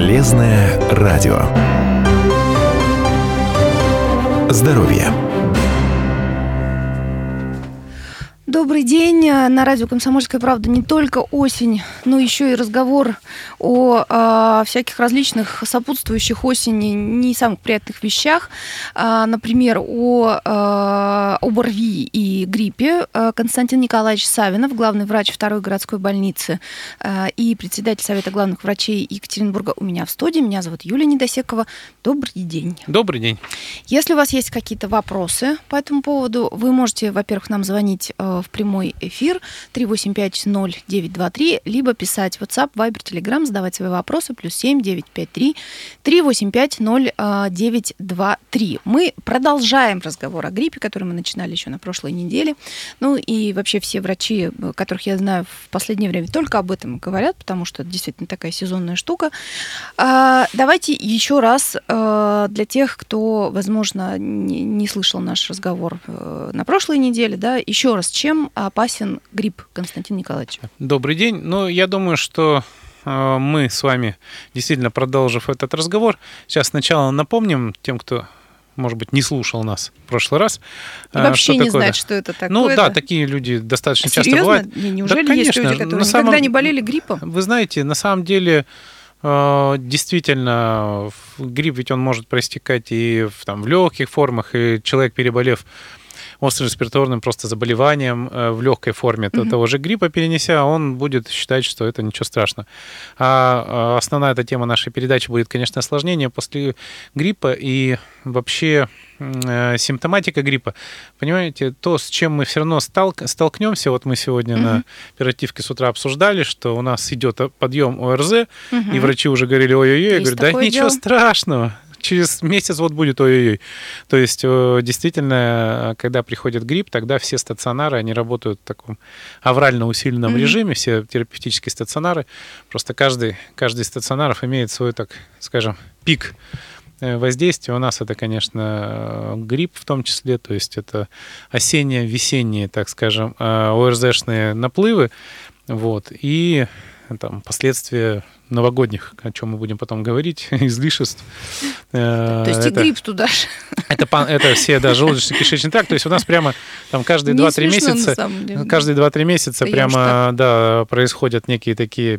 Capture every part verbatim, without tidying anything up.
Полезное радио. Здоровье. Добрый день. На радио «Комсомольская правда» не только осень, но еще и разговор о э, всяких различных сопутствующих осени не самых приятных вещах. Э, например, о э, ОРВИ и гриппе. Константин Николаевич Савинов, главный врач второй городской больницы э, и председатель Совета главных врачей Екатеринбурга у меня в студии. Меня зовут Юлия Недосекова. Добрый день. Добрый день. Если у вас есть какие-то вопросы по этому поводу, вы можете, во-первых, нам звонить э, в прямой эфир три восемь пять ноль девять два три, либо писать в WhatsApp, Viber, Telegram, задавать свои вопросы, плюс семь девять пять три три восемь пять ноль девять два три. Мы продолжаем разговор о гриппе, который мы начинали еще на прошлой неделе. Ну и вообще все врачи, которых я знаю в последнее время, только об этом говорят, потому что это действительно такая сезонная штука. Давайте еще раз для тех, кто, возможно, не слышал наш разговор на прошлой неделе, да, еще раз, чем опасен грипп, Константин Николаевич? Добрый день. Ну, я думаю, что э, мы с вами, действительно продолжив этот разговор, сейчас сначала напомним тем, кто, может быть, не слушал нас в прошлый раз. И вообще не такое. Знает, что это такое. Ну да, такие люди достаточно а часто серьезно? бывают. Неужели да, конечно, есть люди, которые на никогда самом... не болели гриппом? Вы знаете, на самом деле... Действительно, грипп ведь он может проистекать и в, там, в легких формах, и человек, переболев острым респираторным просто заболеванием в легкой форме mm-hmm. того же гриппа перенеся, он будет считать, что это ничего страшного. А основная эта тема нашей передачи будет, конечно, осложнение после гриппа и вообще симптоматика гриппа. Понимаете, то, с чем мы все равно сталк- столкнемся, вот мы сегодня mm-hmm. на оперативке с утра обсуждали, что у нас идет подъем ОРЗ, mm-hmm. и врачи уже говорили ой-ой-ой, я говорю, да ничего дело. страшного. Через месяц вот будет ой-ой-ой. То есть, действительно, когда приходит грипп, тогда все стационары, они работают в таком аврально усиленном mm-hmm. режиме, все терапевтические стационары. Просто каждый, каждый из стационаров имеет свой, так скажем, пик воздействия. У нас это, конечно, грипп в том числе, то есть это осенние, весенние, так скажем, ОРЗшные наплывы, вот, и там последствия новогодних, о чем мы будем потом говорить, излишеств. То есть это, и грипп туда же. Это, это все, да, желудочно-кишечный тракт. То есть у нас прямо там каждые два-три месяца, каждые два-три месяца прямо, да, происходят некие такие,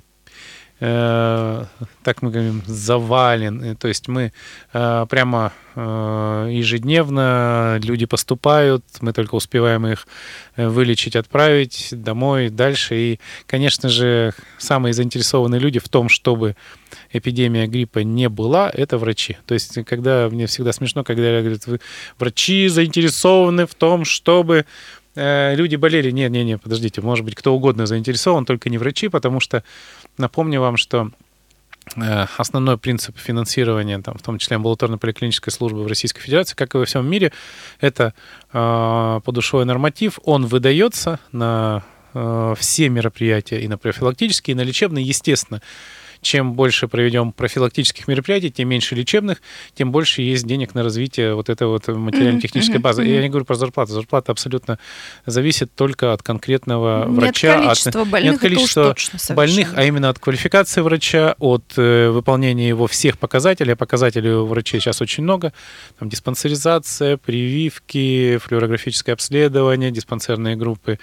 э, так мы говорим, завален. То есть мы э, прямо э, ежедневно, люди поступают, мы только успеваем их вылечить, отправить домой, дальше. И, конечно же, самые заинтересованные люди в том, чтобы эпидемия гриппа не была, это врачи. То есть, когда мне всегда смешно, когда говорят, вы врачи заинтересованы в том, чтобы э, люди болели. Нет, нет, нет, подождите, может быть, кто угодно заинтересован, только не врачи, потому что напомню вам, что основной принцип финансирования, там, в том числе амбулаторно-поликлинической службы в Российской Федерации, как и во всем мире, это э, подушевой норматив. Он выдается на э, все мероприятия, и на профилактические, и на лечебные, естественно. Чем больше проведем профилактических мероприятий, тем меньше лечебных, тем больше есть денег на развитие вот этой вот материально-технической базы. Mm-hmm. Я не говорю про зарплату. Зарплата абсолютно зависит только от конкретного не врача. От количества от, больных, не от количества больных, а именно от квалификации врача, от э, выполнения его всех показателей. А показателей у врачей сейчас очень много. Там диспансеризация, прививки, флюорографическое обследование, диспансерные группы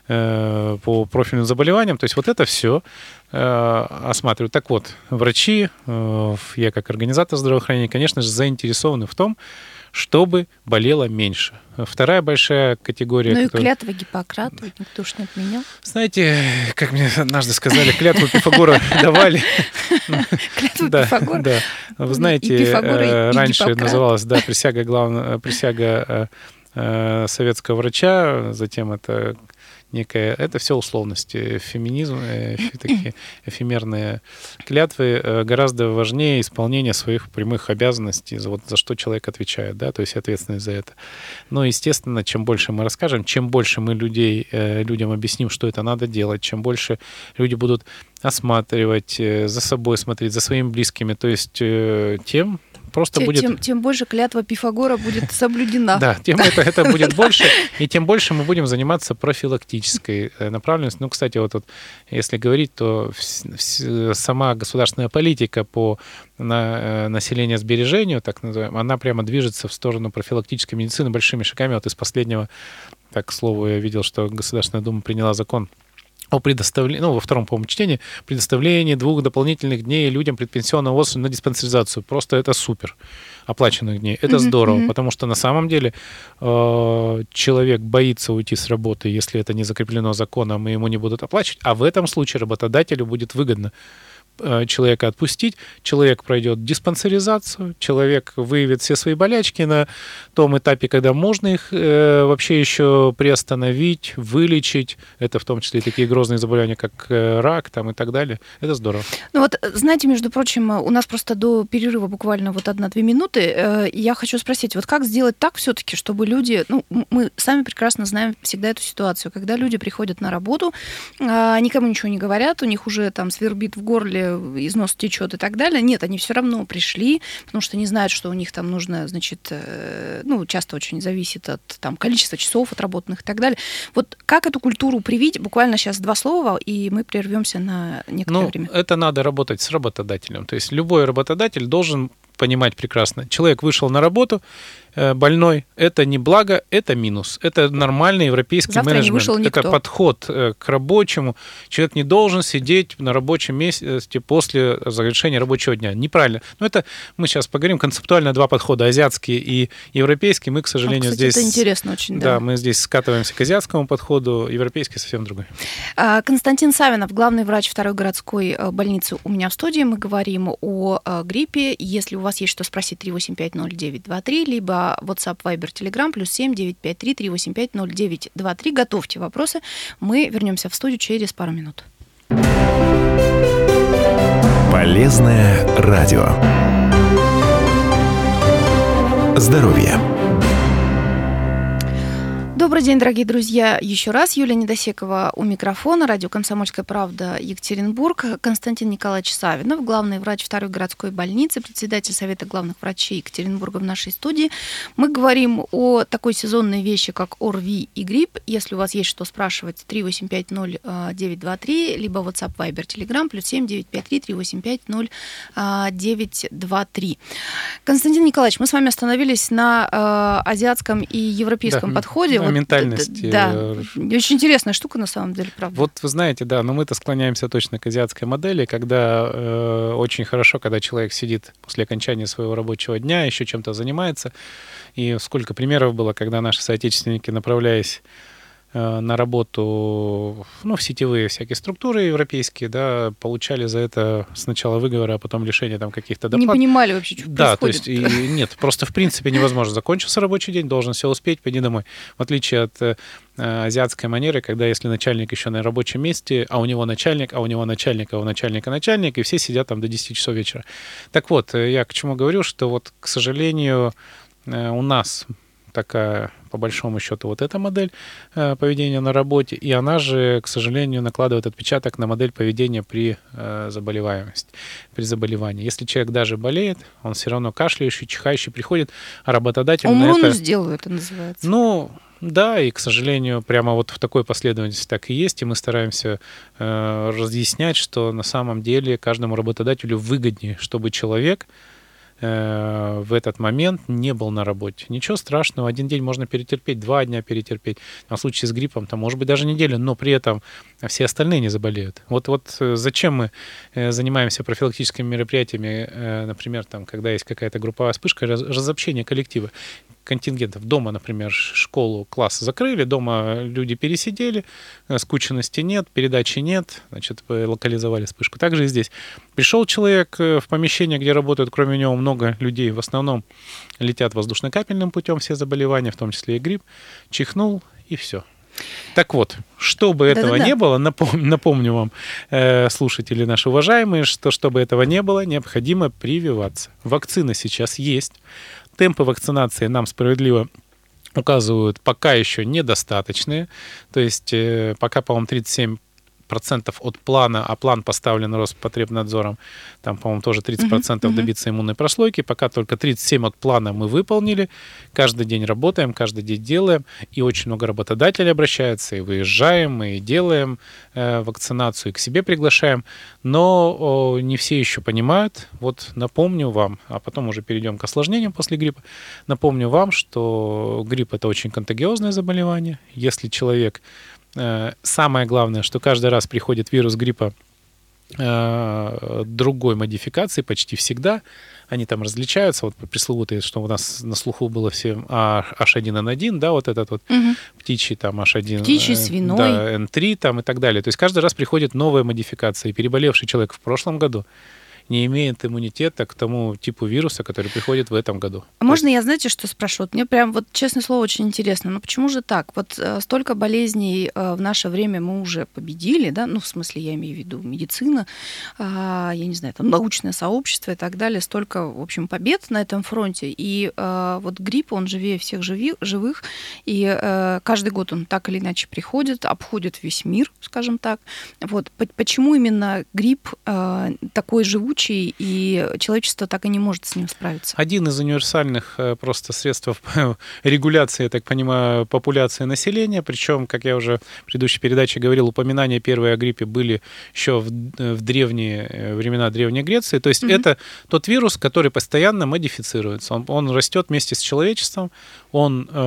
э, по профильным заболеваниям. То есть вот это все осматривают. Так вот, врачи, я как организатор здравоохранения, конечно же, заинтересованы в том, чтобы болело меньше. Вторая большая категория... Ну которая... и клятва Гиппократа, никто уж не отменял. Знаете, как мне однажды сказали, клятву Пифагора давали. Клятву Пифагора? Да. Вы знаете, раньше называлась присяга главного, присяга советского врача, затем это... некая, это все условности, феминизм, такие эфемерные клятвы, гораздо важнее исполнение своих прямых обязанностей, за, вот, за что человек отвечает, да, то есть ответственность за это. Но, естественно, чем больше мы расскажем, чем больше мы людей, людям объясним, что это надо делать, чем больше люди будут осматривать, за собой смотреть, за своими близкими, то есть тем просто тем, будет... Тем, тем больше клятва Пифагора будет соблюдена. Да, тем это, это будет больше, и тем больше мы будем заниматься профилактической направленностью. Ну, кстати, вот, вот если говорить, то сама государственная политика по на, населению-сбережению, так называемая, она прямо движется в сторону профилактической медицины большими шагами. Вот из последнего, так, к слову, я видел, что Государственная Дума приняла закон о предоставлении, ну, во втором, по-моему, чтении, предоставлении двух дополнительных дней людям предпенсионного возраста на диспансеризацию. Просто это супер. Оплаченных дней. Это mm-hmm. здорово, mm-hmm. потому что на самом деле э, человек боится уйти с работы, если это не закреплено законом, и ему не будут оплачивать, а в этом случае работодателю будет выгодно человека отпустить, человек пройдет диспансеризацию, человек выявит все свои болячки на том этапе, когда можно их э, вообще еще приостановить, вылечить. Это в том числе и такие грозные заболевания, как э, рак там, и так далее. Это здорово. Ну вот, знаете, между прочим, у нас просто до перерыва буквально вот одна-две минуты. Э, я хочу спросить, вот как сделать так все-таки, чтобы люди... Ну, мы сами прекрасно знаем всегда эту ситуацию, когда люди приходят на работу, э, никому ничего не говорят, у них уже там свербит в горле, износ течет и так далее. Нет, они все равно пришли, потому что не знают, что у них там нужно, значит, ну, часто очень зависит от там, количества часов отработанных и так далее. Вот как эту культуру привить? Буквально сейчас два слова, и мы прервемся на некоторое ну, время. Это надо работать с работодателем. То есть любой работодатель должен понимать прекрасно. Человек вышел на работу, больной, это не благо, это минус. Это нормальный европейский Завтра менеджмент. Не вышел никто. Это подход к рабочему. Человек не должен сидеть на рабочем месте после завершения рабочего дня. Неправильно. Но это мы сейчас поговорим. Концептуально два подхода. Азиатский и европейский. Мы, к сожалению, а, кстати, здесь... это интересно очень, да. Да, мы здесь скатываемся к азиатскому подходу. Европейский совсем другой. Константин Савинов, главный врач второй городской больницы у меня в студии. Мы говорим о гриппе. Если у вас есть что спросить, три восемь пять ноль девять два три, либо WhatsApp, Viber, Telegram, плюс семь девятьсот пятьдесят три триста восемьдесят пять ноль девять двадцать три. Готовьте вопросы. Мы вернемся в студию через пару минут. Полезное радио. Здоровье. Добрый день, дорогие друзья. Еще раз Юлия Недосекова у микрофона. Радио «Комсомольская правда», Екатеринбург. Константин Николаевич Савинов, главный врач второй городской больницы, председатель Совета главных врачей Екатеринбурга в нашей студии. Мы говорим о такой сезонной вещи, как ОРВИ и грипп. Если у вас есть что спрашивать, три восемь пять ноль девять два три, либо WhatsApp, Viber, Telegram, плюс семь девятьсот пятьдесят три триста восемьдесят пять ноль девять два три. Константин Николаевич, мы с вами остановились на э, азиатском и европейском да, подходе. Да, ментальности. Да, очень интересная штука на самом деле, правда. Вот вы знаете, да, но мы-то склоняемся точно к азиатской модели, когда э, очень хорошо, когда человек сидит после окончания своего рабочего дня, еще чем-то занимается. И сколько примеров было, когда наши соотечественники, направляясь на работу, ну, в сетевые всякие структуры европейские, да, получали за это сначала выговоры, а потом лишение там каких-то доплат. Не понимали вообще, что да, происходит. То есть, и, нет, просто в принципе невозможно. Закончился рабочий день, должен все успеть, пойди домой. В отличие от э, азиатской манеры, когда если начальник еще на рабочем месте, а у него начальник, а у него начальник, а у начальника начальник, и все сидят там до десяти часов вечера. Так вот, я к чему говорю, что вот, к сожалению, э, у нас такая, по большому счету, вот эта модель э, поведения на работе, и она же, к сожалению, накладывает отпечаток на модель поведения при э, заболеваемости, при заболевании. Если человек даже болеет, он все равно кашляющий, чихающий приходит, а работодатель Умру, на это... сделаю, это называется. Ну, да, и, к сожалению, прямо вот в такой последовательности так и есть, и мы стараемся э, разъяснять, что на самом деле каждому работодателю выгоднее, чтобы человек в этот момент не был на работе. Ничего страшного, один день можно перетерпеть, два дня перетерпеть. В случае с гриппом, там, может быть, даже неделю, но при этом все остальные не заболеют. Вот, вот зачем мы занимаемся профилактическими мероприятиями, например, там, когда есть какая-то групповая вспышка, разобщение коллектива, контингентов. Дома, например, школу, класс закрыли, дома люди пересидели, скученности нет, передачи нет, значит, локализовали вспышку. Также и здесь. Пришел человек в помещение, где работают, кроме него, много людей, в основном летят воздушно-капельным путем все заболевания, в том числе и грипп, чихнул, и все. Так вот, чтобы этого Да-да-да. не было, напомню, напомню вам, э, слушатели наши уважаемые, что чтобы этого не было, необходимо прививаться. Вакцина сейчас есть. Темпы вакцинации нам справедливо указывают пока еще недостаточные. То есть э, пока, по-моему, тридцать семь процентов от плана, а план поставлен Роспотребнадзором, там, по-моему, тоже тридцать процентов uh-huh, uh-huh. добиться иммунной прослойки, пока только тридцать семь процентов от плана мы выполнили, каждый день работаем, каждый день делаем, и очень много работодателей обращается, и выезжаем, и делаем э, вакцинацию, и к себе приглашаем, но о, не все еще понимают. Вот напомню вам, а потом уже перейдем к осложнениям после гриппа, напомню вам, что грипп — это очень контагиозное заболевание. Если человек... Э, самое главное, что каждый раз приходит вирус гриппа э, другой модификации почти всегда. Они там различаются. Вот пресловутые, что у нас на слуху было все эйч один эн один, да, вот этот вот угу. птичий там эйч один. Птичий, свиной. Да, эн три там и так далее. То есть каждый раз приходит новая модификация. И переболевший человек в прошлом году не имеет иммунитета к тому типу вируса, который приходит в этом году. А можно я, знаете, что спрошу? Вот мне прям, вот, честное слово, очень интересно. Но почему же так? Вот э, столько болезней э, в наше время мы уже победили, да? Ну, в смысле, я имею в виду медицина, э, я не знаю, там, научное сообщество и так далее. Столько, в общем, побед на этом фронте. И э, вот грипп, он живее всех живи, живых. И э, каждый год он так или иначе приходит, обходит весь мир, скажем так. Вот. Почему именно грипп э, такой живучий, и человечество так и не может с ним справиться? Один из универсальных просто средств регуляции, я так понимаю, популяции населения, причем, как я уже в предыдущей передаче говорил, упоминания первые о гриппе были еще в, в древние времена Древней Греции. То есть mm-hmm. это тот вирус, который постоянно модифицируется. Он, он растет вместе с человечеством, он э,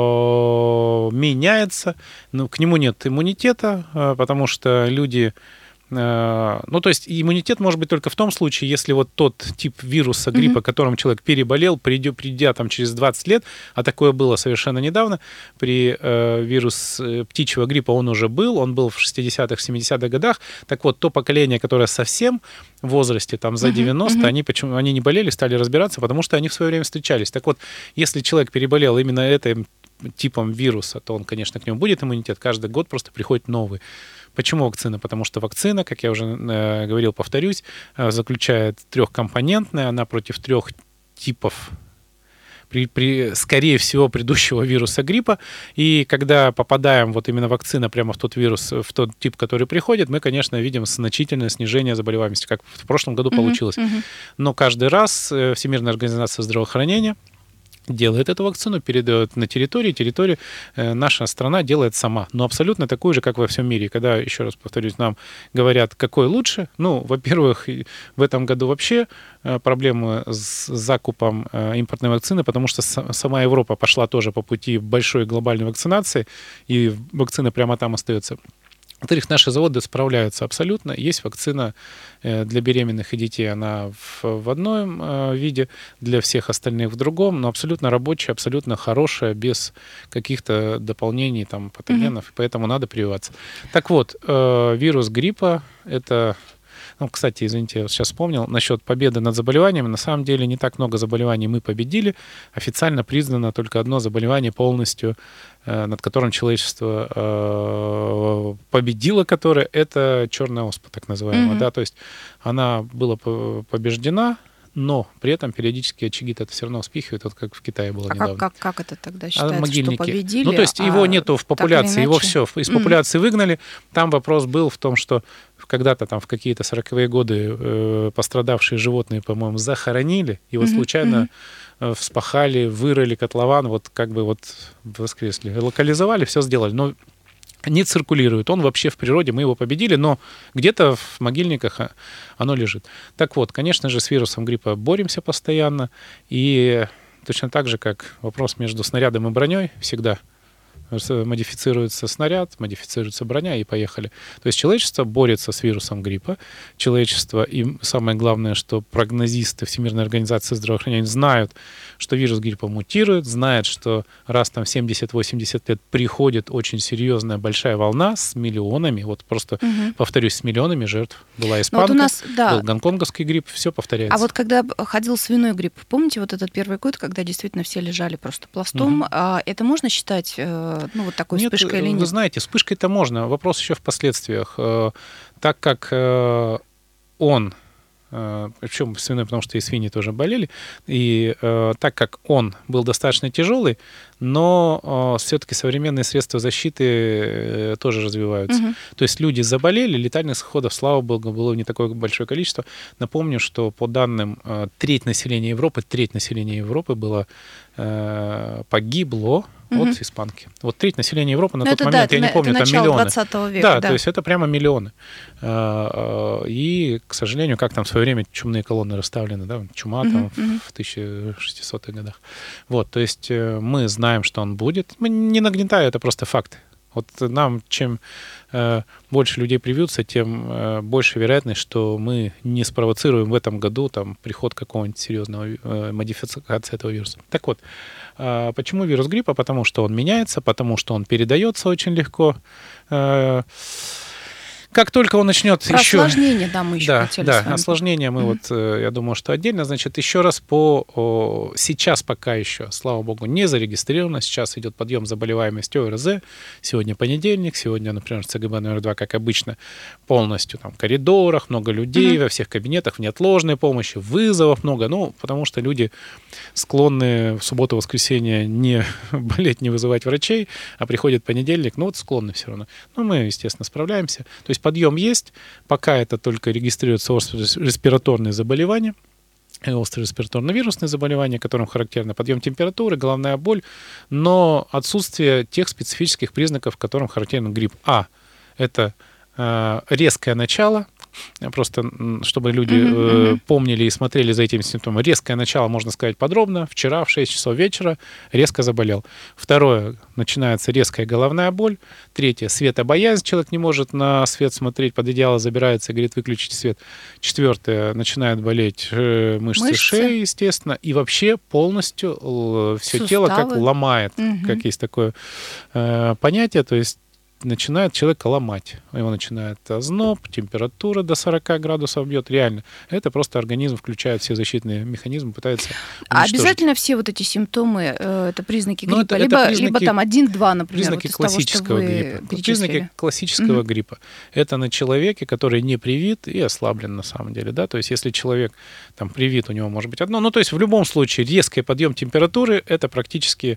меняется, но к нему нет иммунитета, э, потому что люди... Ну, то есть иммунитет может быть только в том случае, если вот тот тип вируса гриппа, mm-hmm. которым человек переболел, придя, придя там через двадцать лет, а такое было совершенно недавно, при э, вирус птичьего гриппа он уже был, он был в шестидесятых, семидесятых годах, так вот, то поколение, которое совсем в возрасте, там, за девяносто, mm-hmm. они, почему, они не болели, стали разбираться, потому что они в свое время встречались. Так вот, если человек переболел именно этим типом вируса, то он, конечно, к нему будет иммунитет, каждый год просто приходит новый. Почему вакцина? Потому что вакцина, как я уже э, говорил, повторюсь, э, заключает трехкомпонентная, она против трех типов, при, при, скорее всего, предыдущего вируса гриппа. И когда попадаем вот именно вакцина прямо в тот вирус, в тот тип, который приходит, мы, конечно, видим значительное снижение заболеваемости, как в прошлом году mm-hmm. получилось. Mm-hmm. Но каждый раз Всемирная организация здравоохранения делает эту вакцину, передает на территории, территорию э, наша страна делает сама, но абсолютно такую же, как во всем мире. Когда, еще раз повторюсь, нам говорят, какой лучше, ну, во-первых, в этом году вообще э, проблемы с закупом э, импортной вакцины, потому что с- сама Европа пошла тоже по пути большой глобальной вакцинации, и вакцина прямо там остается. Во-вторых, наши заводы справляются абсолютно. Есть вакцина для беременных и детей, она в, в одном виде, для всех остальных в другом, но абсолютно рабочая, абсолютно хорошая, без каких-то дополнений, там, патогенов, mm-hmm. поэтому надо прививаться. Так вот, вирус гриппа — это... Ну, кстати, извините, я сейчас вспомнил, насчет победы над заболеваниями. На самом деле не так много заболеваний мы победили. Официально признано только одно заболевание полностью, э, над которым человечество э, победило, которое это черная оспа, так называемая. Mm-hmm. Да? То есть она была побеждена, но при этом периодически очаги это все равно вспихивают, вот как в Китае было а недавно. Как, как, как это тогда считается, а могильники. Что победили? Ну, то есть а его нету в популяции, его все из популяции mm-hmm. выгнали. Там вопрос был в том, что когда-то там в какие-то сороковые годы э, пострадавшие животные, по-моему, захоронили, и вот mm-hmm. случайно mm-hmm. вспахали, вырыли котлован, вот как бы вот воскресли, локализовали, все сделали. Но не циркулирует. Он вообще в природе, мы его победили, но где-то в могильниках оно лежит. Так вот, конечно же, с вирусом гриппа боремся постоянно, и точно так же, как вопрос между снарядом и броней, всегда модифицируется снаряд, модифицируется броня, и поехали. То есть человечество борется с вирусом гриппа. Человечество, и самое главное, что прогнозисты Всемирной организации здравоохранения знают, что вирус гриппа мутирует, знают, что раз там семьдесят-восемьдесят лет приходит очень серьезная большая волна с миллионами, вот просто, угу. повторюсь, с миллионами жертв. Была испанка, вот у нас, да. был гонконгский грипп, все повторяется. А вот когда ходил свиной грипп, помните вот этот первый год, когда действительно все лежали просто пластом, угу. это можно считать... Ну, вот такой нет, вспышкой или нет? Вы знаете, вспышкой-то можно. Вопрос еще в последствиях. Так как он, причем свиной, потому что и свиньи тоже болели, и так как он был достаточно тяжелый, но все-таки современные средства защиты тоже развиваются. Угу. То есть люди заболели, летальных исходов, слава богу, было не такое большое количество. Напомню, что по данным треть населения Европы, треть населения Европы было погибло угу. от испанки. Вот треть населения Европы на Но тот это, момент, да, я не помню, там миллионы. двадцатого века, да, да, то есть это прямо миллионы. И, к сожалению, как там в свое время чумные колонны расставлены, да, чума угу, там угу. в тысяча шестисотых годах. Вот, то есть мы знаем, что он будет. Мы не нагнетаем, это просто факты. Вот нам, чем э, больше людей привьются, тем э, больше вероятность, что мы не спровоцируем в этом году там, приход какого-нибудь серьезного э, модификации этого вируса. Так вот, э, почему вирус гриппа? Потому что он меняется, потому что он передается очень легко. Э, Как только он начнет Про еще... осложнения, да, мы еще да, хотели да, с вами. осложнения мы mm-hmm. вот, я думаю, что отдельно. Значит, еще раз по... О, сейчас пока еще, слава богу, не зарегистрировано. Сейчас идет подъем заболеваемости ОРЗ. Сегодня понедельник. Сегодня, например, ЦГБ номер два, как обычно, полностью там в коридорах, много людей, mm-hmm. во всех кабинетах, в неотложной помощи, вызовов много. Ну, потому что люди склонны в субботу-воскресенье не болеть, не вызывать врачей, а приходит понедельник, ну вот склонны все равно. Но мы, естественно, справляемся. То есть подъем есть, пока это только регистрируются острые респираторные заболевания, острые респираторно-вирусные заболевания, которым характерны подъем температуры, головная боль, но отсутствие тех специфических признаков, которым характерен грипп. А – это э, резкое начало, просто чтобы люди mm-hmm. э, помнили и смотрели за этими симптомами. Резкое начало, можно сказать подробно. Вчера в шесть часов вечера резко заболел. Второе, начинается резкая головная боль. Третье, светобоязнь. Человек не может на свет смотреть, под одеяло забирается и говорит, выключите свет. Четвертое, начинает болеть мышцы, мышцы шеи, естественно. И вообще полностью все Суставы. тело как ломает. Mm-hmm. Как есть такое э, понятие. То есть начинает человека ломать. Его начинает озноб, температура до сорока градусов бьет. Реально. Это просто организм включает все защитные механизмы, пытается А обязательно все вот эти симптомы, это признаки гриппа? Это, либо, это признаки, либо там один-два, например, признаки вот из классического того, что вы гриппа. перечислили. Признаки классического mm-hmm. гриппа. Это на человеке, который не привит и ослаблен на самом деле. Да? То есть если человек там привит, у него может быть одно. Ну, то есть в любом случае резкий подъем температуры, это практически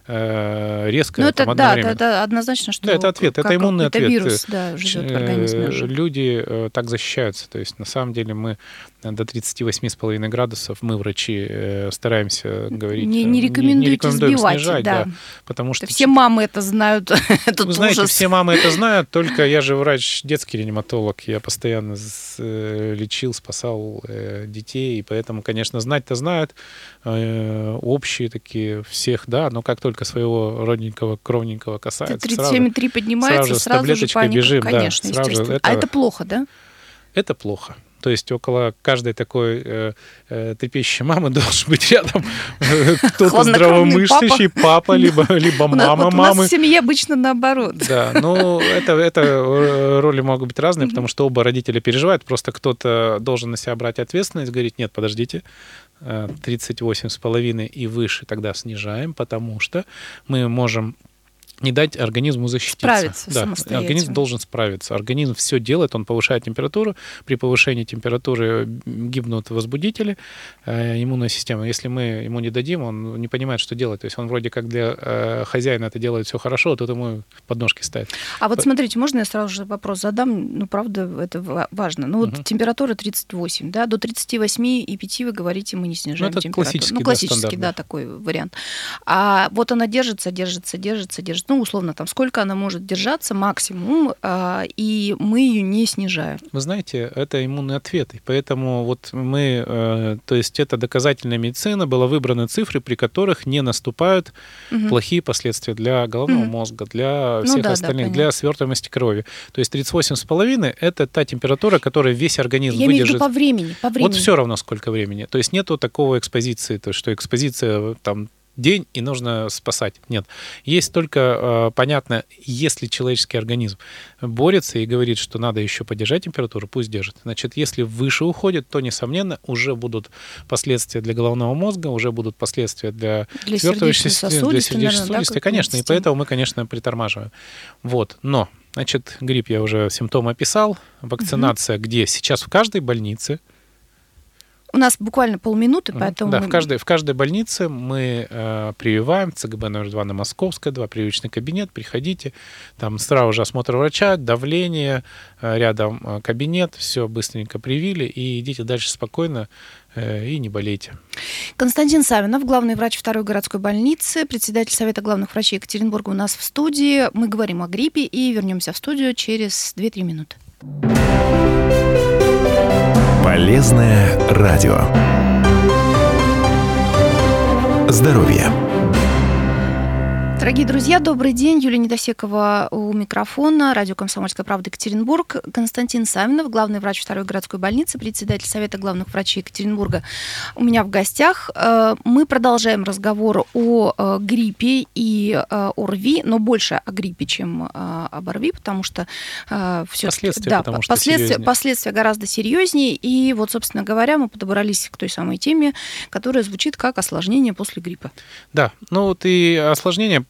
э, резкое ну, там, это, одновременно. Да, это однозначно, что... Да, это ответ. Это иммунный это ответ. Вирус, да, живет в организме уже. Люди э, так защищаются. То есть на самом деле мы до тридцать восемь с половиной градусов мы, врачи, э, стараемся говорить... Не, не рекомендуете не, не рекомендуем сбивать, снижать, да. да, потому что... Все мамы это знают, этот Вы знаете, ужас. все мамы это знают, только я же врач, детский реаниматолог, я постоянно с, э, лечил, спасал э, детей, и поэтому, конечно, знать-то знают, э, общие такие всех, да, но как только своего родненького, кровненького касается, тридцать семь и три поднимается, сразу, сразу же паника, бежим, конечно, да, сразу это, а это плохо, да? Это плохо. То есть около каждой такой э, э, трепещущей мамы должен быть рядом э, кто-то здравомыслящий, папа, папа либо, либо мама вот мамы. У нас в семье обычно наоборот. Да, ну это, это роли могут быть разные, потому что оба родителя переживают, просто кто-то должен на себя брать ответственность, говорить, нет, подождите, тридцать восемь с половиной и выше тогда снижаем, потому что мы можем не дать организму защититься. Справиться да, самостоятельно. Организм должен справиться. Организм все делает, он повышает температуру. При повышении температуры гибнут возбудители, э, иммунная система. Если мы ему не дадим, он не понимает, что делать. То есть он вроде как для э, хозяина это делает все хорошо, а тут ему подножки ставит. А вот смотрите, можно я сразу же вопрос задам? Ну, правда, это важно. Ну, вот угу. температура тридцать восемь, да, до тридцать восемь и пять вы говорите, мы не снижаем ну, это температуру. Классический, ну, классический, да, стандарт, да, такой вариант. А вот она держится, держится, держится, держится. Ну, условно, там, сколько она может держаться максимум, а, и мы ее не снижаем. Вы знаете, это иммунный ответ, и поэтому вот мы, э, то есть это доказательная медицина, была выбраны цифры, при которых не наступают угу. плохие последствия для головного угу. мозга, для всех ну, да, остальных, да, для свертываемости крови. То есть тридцать восемь с половиной это та температура, которая весь организм Я выдержит. Я имею в виду по времени, по времени. Вот все равно сколько времени. То есть нету такого экспозиции, то что экспозиция там день, и нужно спасать. Нет. Есть только, понятно, если человеческий организм борется и говорит, что надо еще поддержать температуру, пусть держит. Значит, если выше уходит, то, несомненно, уже будут последствия для головного мозга, уже будут последствия для, для сердечно-сосудистой, для сердечно-сосудистой, да, конечно, и поэтому мы, конечно, притормаживаем. Вот. Но, значит, грипп я уже симптомы описал, вакцинация, угу. где сейчас в каждой больнице У нас буквально полминуты, поэтому... Да, мы... в, каждой, в каждой больнице мы э, прививаем, ЦГБ номер два на Московской, два, прививочный кабинет, приходите, там сразу же осмотр врача, давление, э, рядом э, кабинет, все быстренько привили, и идите дальше спокойно, и не болейте. Константин Савинов, главный врач второй городской больницы, председатель Совета главных врачей Екатеринбурга у нас в студии. Мы говорим о гриппе и вернемся в студию через две-три минуты. Полезное радио. Здоровье. Дорогие друзья, добрый день. Юлия Недосекова у микрофона. Радио «Комсомольская правда» Екатеринбург. Константин Савинов, главный врач второй городской больницы, председатель Совета главных врачей Екатеринбурга у меня в гостях. Мы продолжаем разговор о гриппе и ОРВИ, но больше о гриппе, чем об ОРВИ, потому что все последствия, да, потому что последствия, последствия гораздо серьезнее. И вот, собственно говоря, мы подобрались к той самой теме, которая звучит как осложнение после гриппа. Да, ну вот и осложнение.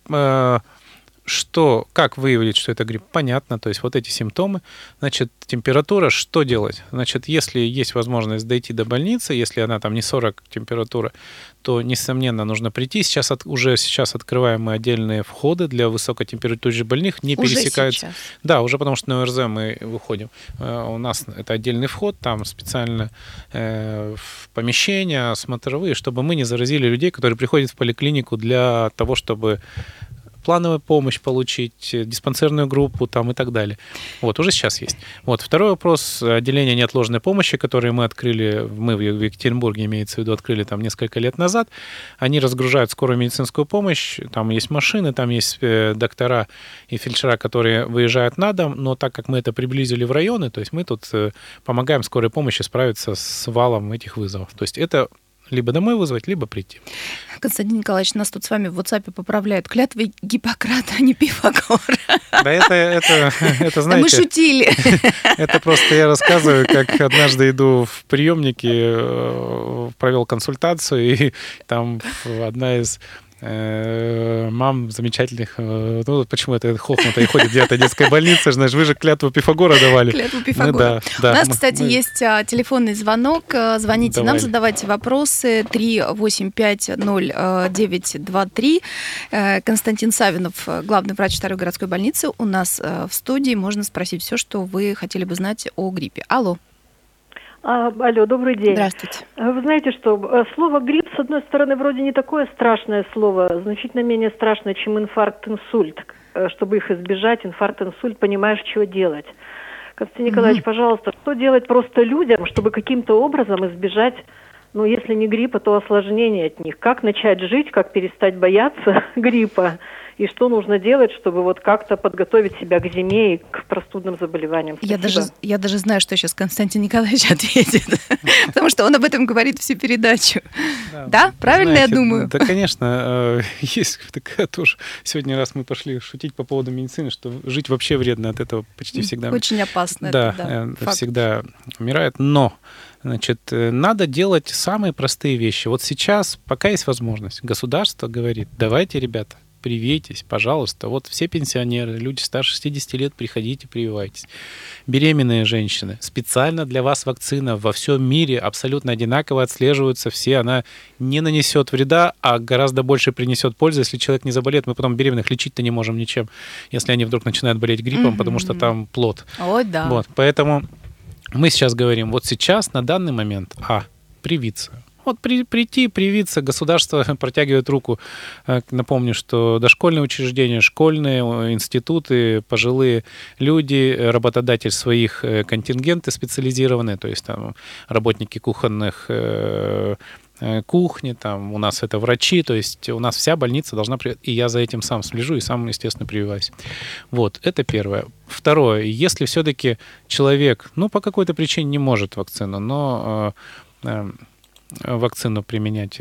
Что, как выявить, что это грипп? Понятно, то есть вот эти симптомы. Значит, температура, что делать? Значит, если есть возможность дойти до больницы, если она там не сорок температура, то, несомненно, нужно прийти. Сейчас от, уже сейчас открываем мы отдельные входы для высокотемпературных больных, не уже пересекаются. Сейчас. Да, уже потому что на ОРЗ мы выходим. У нас это отдельный вход, там специально э, в помещения смотровые, чтобы мы не заразили людей, которые приходят в поликлинику для того, чтобы плановую помощь получить, диспансерную группу там и так далее. Вот, уже сейчас есть. Вот, второй вопрос. Отделение неотложной помощи, которое мы открыли, мы в Екатеринбурге, имеется в виду, открыли там несколько лет назад. Они разгружают скорую медицинскую помощь, там есть машины, там есть доктора и фельдшера, которые выезжают на дом, но так как мы это приблизили в районы, то есть мы тут помогаем скорой помощи справиться с валом этих вызовов. То есть это либо домой вызвать, либо прийти. Константин Николаевич, нас тут с вами в WhatsApp поправляют. Клятвы Гиппократа, а не Пифагора. Да это, это, это знаете... Мы шутили. Это просто я рассказываю, как однажды иду в приемники, провел консультацию, и там одна из мам замечательных, ну почему это хохнуто и ходит где-то детская больница, знаешь, вы же клятву Пифагора давали. Клятву Пифагора. Мы, да, да, У нас, мы, кстати, мы... есть а, телефонный звонок. Звоните Давай. нам, задавайте вопросы. три восемь пять ноль девять два три. Константин Савинов, главный врач второй городской больницы, у нас в студии. Можно спросить все, что вы хотели бы знать о гриппе. Алло. А, алло, добрый день. Здравствуйте. Вы знаете, что слово «грипп», с одной стороны, вроде не такое страшное слово, значительно менее страшное, чем инфаркт, инсульт. Чтобы их избежать, инфаркт, инсульт, понимаешь, что делать. Константин Николаевич, mm-hmm. пожалуйста, что делать просто людям, чтобы каким-то образом избежать, ну, если не гриппа, то осложнений от них? Как начать жить, как перестать бояться гриппа? И что нужно делать, чтобы вот как-то подготовить себя к зиме и к простудным заболеваниям? Я даже, я даже знаю, что сейчас Константин Николаевич ответит, потому что он об этом говорит всю передачу. Да, да? Правильно знаете, я думаю? Да, конечно. Есть такая тоже. Сегодня раз мы пошли шутить по поводу медицины, что жить вообще вредно, от этого почти всегда. Очень опасно. Да, это, да всегда умирает. Но, значит, надо делать самые простые вещи. Вот сейчас, пока есть возможность, государство говорит, давайте, ребята, привейтесь, пожалуйста. Вот все пенсионеры, люди старше шестидесяти лет, приходите, прививайтесь. Беременные женщины. Специально для вас вакцина во всем мире абсолютно одинаково отслеживаются все. Она не нанесет вреда, а гораздо больше принесет пользы. Если человек не заболеет, мы потом беременных лечить-то не можем ничем, если они вдруг начинают болеть гриппом, mm-hmm. потому что там плод. Ой, да. Вот, поэтому мы сейчас говорим, вот сейчас, на данный момент, а, привиться. Вот при, прийти, привиться, государство протягивает руку. Напомню, что дошкольные учреждения, школьные институты, пожилые люди, работодатель своих контингенты специализированные, то есть там работники кухонных э, кухни, там у нас это врачи, то есть у нас вся больница должна, и я за этим сам слежу и сам, естественно, прививаюсь. Вот, это первое. Второе, если все-таки человек, ну, по какой-то причине не может вакцину, но э, вакцину применять,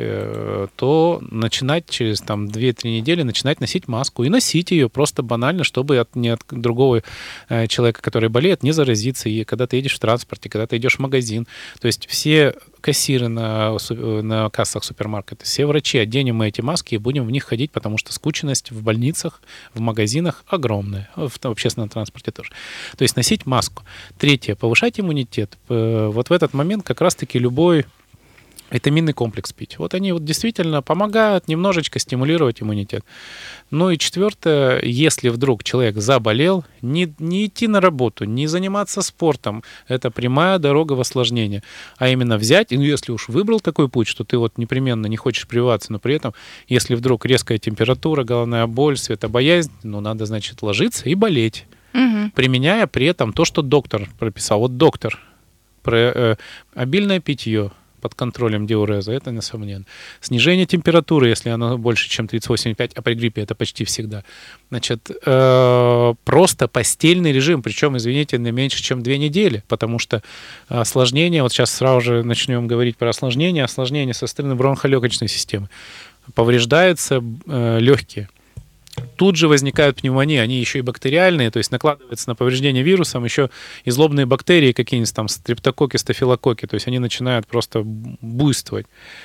то начинать через там, две-три недели начинать носить маску и носить ее просто банально, чтобы от, не от другого человека, который болеет, не заразиться. И когда ты едешь в транспорте, когда ты идешь в магазин, то есть все кассиры на, на кассах супермаркета, все врачи, оденем мы эти маски и будем в них ходить, потому что скученность в больницах, в магазинах огромная, в общественном транспорте тоже. То есть носить маску. Третье, повышать иммунитет. Вот в этот момент как раз-таки любой витаминный комплекс пить. Вот они вот действительно помогают немножечко стимулировать иммунитет. Ну и четвертое, если вдруг человек заболел, не, не идти на работу, не заниматься спортом, это прямая дорога в осложнение. А именно взять, ну если уж выбрал такой путь, что ты вот непременно не хочешь прививаться, но при этом, если вдруг резкая температура, головная боль, светобоязнь, ну надо, значит, ложиться и болеть, угу. применяя при этом то, что доктор прописал. Вот доктор, про, э, обильное питье, под контролем диуреза, это несомненно. Снижение температуры, если она больше, чем тридцать восемь и пять, а при гриппе это почти всегда. Значит, э, просто постельный режим, причем, извините, не меньше, чем две недели, потому что осложнения, вот сейчас сразу же начнем говорить про осложнения, осложнения со стороны бронхолегочной системы. Повреждаются э, легкие. Тут же возникают пневмонии, они еще и бактериальные, то есть накладываются на повреждение вирусом еще и злобные бактерии какие-нибудь там, стрептококки, стафилококки, то есть они начинают просто буйствовать.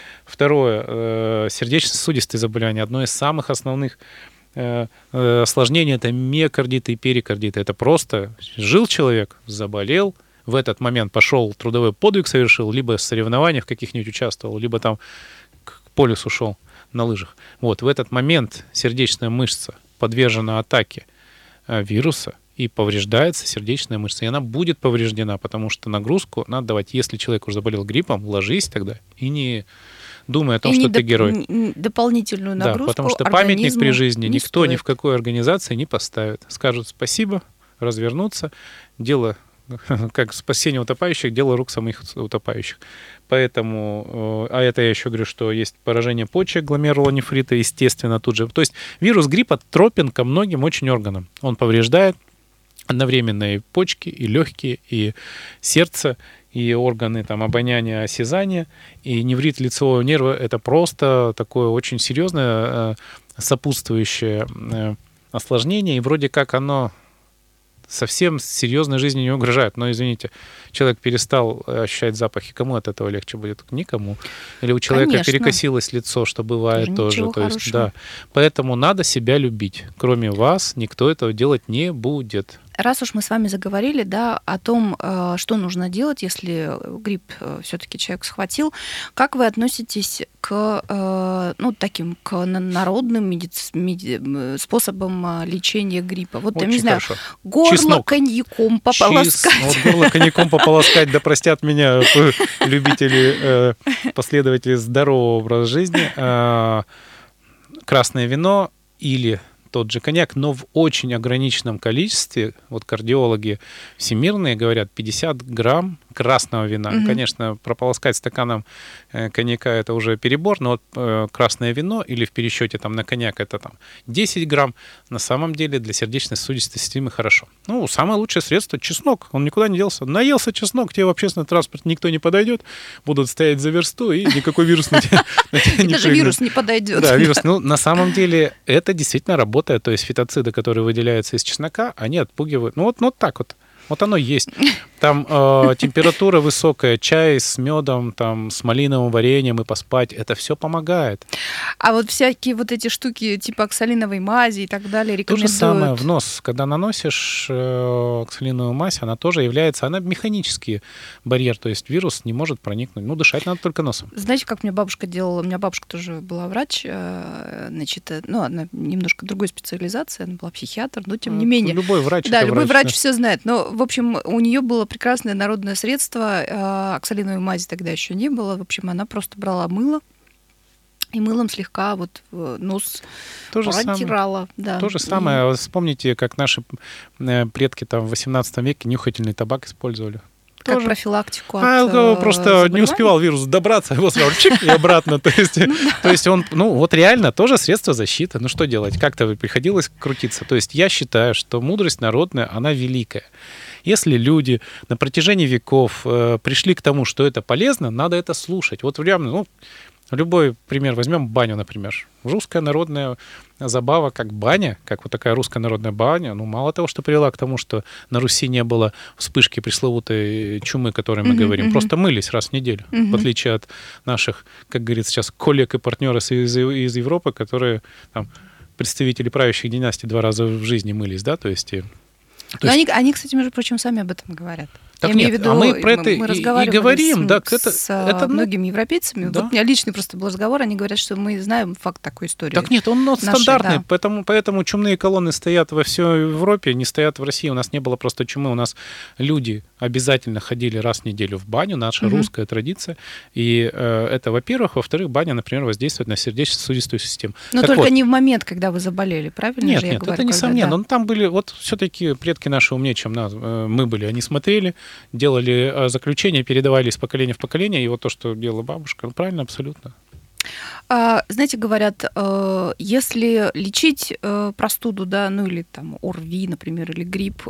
Второе, сердечно-сосудистые заболевания. Одно из самых основных осложнений — это миокардиты и перикардиты. Это просто жил человек, заболел, в этот момент пошел трудовой подвиг совершил, либо в соревнованиях каких-нибудь участвовал, либо там к полюсу шел на лыжах. Вот в этот момент сердечная мышца подвержена атаке вируса и повреждается сердечная мышца. И она будет повреждена, потому что нагрузку надо давать. Если человек уже заболел гриппом, ложись тогда и не думай о том, и что ты доп- герой. Дополнительную нагрузку. Да, потому что памятник при жизни никто стоит. Ни в какой организации не поставит. Скажут спасибо, развернутся, дело как спасение утопающих, дело рук самих утопающих. Поэтому, а это я еще говорю, что есть поражение почек, гломерулонефрита, естественно, тут же. То есть вирус гриппа тропен ко многим очень органам. Он повреждает одновременно и почки, и легкие, и сердце, и органы там, обоняния, осязания. И неврит лицевого нерва — это просто такое очень серьезное сопутствующее осложнение. И вроде как оно совсем серьезной жизни не угрожает. Но, извините, человек перестал ощущать запахи. Кому от этого легче будет? Никому. Или у человека Конечно. Перекосилось лицо, что бывает тоже. тоже. То есть, да. Поэтому надо себя любить. Кроме вас никто этого делать не будет. Раз уж мы с вами заговорили, да, о том, что нужно делать, если грипп все-таки человек схватил, как вы относитесь к, ну, таким, к народным медици... меди... способам лечения гриппа? Вот, Очень я не знаю, хорошо. горло Чеснок. коньяком пополоскать. Чис... Вот горло коньяком пополоскать, да простят меня любители, последователи здорового образа жизни. Красное вино или тот же коньяк, но в очень ограниченном количестве. Вот кардиологи всемирные говорят, пятьдесят грамм красного вина. Mm-hmm. Конечно, прополоскать стаканом коньяка — это уже перебор, но вот э, красное вино или в пересчете там, на коньяк — это там десять грамм. На самом деле для сердечно-сосудистой системы хорошо. Ну, самое лучшее средство — чеснок. Он никуда не делся. Наелся чеснок, тебе в общественный транспорт никто не подойдет, будут стоять за версту, и никакой вирус на тебя не прыгнет. Даже вирус не подойдет. Да, вирус. Ну, на самом деле это действительно работает. То есть фитоциды, которые выделяются из чеснока, они отпугивают. Ну, вот, ну, вот так вот. Вот оно есть. Там э, температура высокая, чай с медом, там, с малиновым вареньем и поспать. Это все помогает. А вот всякие вот эти штуки типа оксалиновой мази и так далее рекомендуют? То же самое в нос. Когда наносишь э, оксалиновую мазь, она тоже является, она механический барьер, то есть вирус не может проникнуть. Ну, дышать надо только носом. Знаете, как мне бабушка делала? У меня бабушка тоже была врач, э, значит, ну, она немножко другой специализации, она была психиатр, но тем не менее. Любой врач. Да, любой врач, врач да. все знает. Но, в общем, у нее было прекрасное народное средство, оксалиновой мази тогда еще не было. В общем, она просто брала мыло и мылом слегка вот нос то же протирала. Самое, да. то же самое. И... Вспомните, как наши предки там в восемнадцатом веке нюхательный табак использовали. Как тоже. Профилактику от а, просто не успевал вирус добраться, его сразу чик и обратно. То есть, ну, да. то есть он, ну вот реально тоже средство защиты. Ну что делать? Как-то приходилось крутиться. То есть я считаю, что мудрость народная, она великая. Если люди на протяжении веков э, пришли к тому, что это полезно, надо это слушать. Вот реально, ну, любой пример возьмем, баню, например. Русская народная забава, как баня, как вот такая русская народная баня, ну, мало того, что привела к тому, что на Руси не было вспышки пресловутой чумы, о которой мы mm-hmm, говорим, mm-hmm. просто мылись раз в неделю, mm-hmm. в отличие от наших, как говорится сейчас, коллег и партнеров из, из Европы, которые, там, представители правящих династий два раза в жизни мылись, да, то есть... Но есть... они, они, кстати, между прочим, сами об этом говорят. Так Я нет, имею в виду, а мы про это мы, мы и, и говорим, с, так это, с это многими европейцами. Да. Вот у меня личный просто был разговор, они говорят, что мы знаем факт такой истории. Так нет, он ну, Наши, стандартный, да. поэтому, поэтому чумные колонны стоят во всей Европе, не стоят в России. У нас не было просто чумы, у нас люди обязательно ходили раз в неделю в баню, наша угу. русская традиция. И э, это, во-первых. Во-вторых, баня, например, воздействует на сердечно-сосудистую систему. Но так только вот, не в момент, когда вы заболели, правильно нет, же нет, я говорю? это несомненно. Когда, да. Но там были, вот все-таки предки наши умнее, чем нас, э, мы были. Они смотрели, делали э, заключения, передавали из поколения в поколение. И вот то, что делала бабушка, ну, правильно, абсолютно. Знаете, говорят, если лечить простуду, да, ну или там ОРВИ, например, или грипп,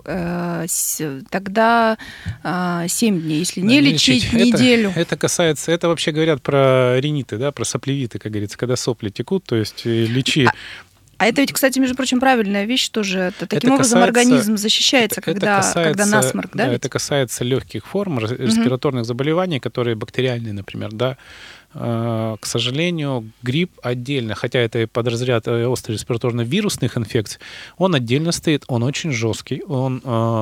тогда семь дней. Если не, не лечить, лечить неделю. Это, это касается, это вообще говорят про риниты, да, про соплевиты, как говорится, когда сопли текут, то есть лечи. А это ведь, кстати, между прочим, правильная вещь тоже. Это, таким это образом касается, организм защищается, это, когда, это касается, когда насморк, да? Да, это касается легких форм респираторных угу. заболеваний, которые бактериальные, например, да. К сожалению, грипп отдельно, хотя это подразряд острых респираторно-вирусных инфекций, он отдельно стоит, он очень жесткий. Он,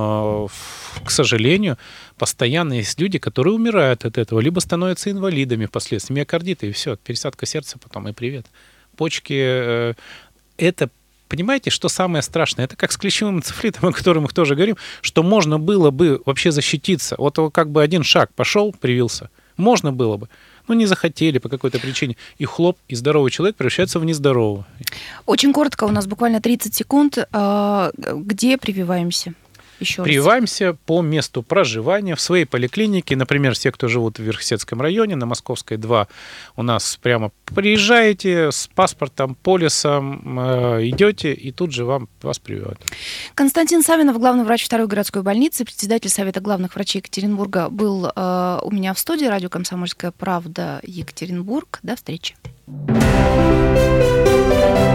к сожалению, постоянно есть люди, которые умирают от этого, либо становятся инвалидами впоследствии, миокардиты, и все, пересадка сердца потом, и привет. Почки, это, понимаете, что самое страшное? Это как с клещевым энцефалитом, о котором мы тоже говорим, что можно было бы вообще защититься. Вот как бы один шаг пошел, привился, можно было бы. Ну, не захотели по какой-то причине. И хлоп, и здоровый человек превращается в нездорового. Очень коротко, у нас буквально тридцать секунд. Где прививаемся? Еще Прививаемся раз. по месту проживания в своей поликлинике. Например, все, кто живут в Верхесецком районе, на Московской два, у нас прямо приезжаете с паспортом, полисом, э, идете, и тут же вам, вас прививают. Константин Савинов, главный врач второй городской больницы, председатель Совета главных врачей Екатеринбурга, был э, у меня в студии. Радио «Комсомольская правда», Екатеринбург. До встречи.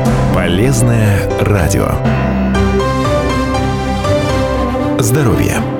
Полезное радио. Здоровье.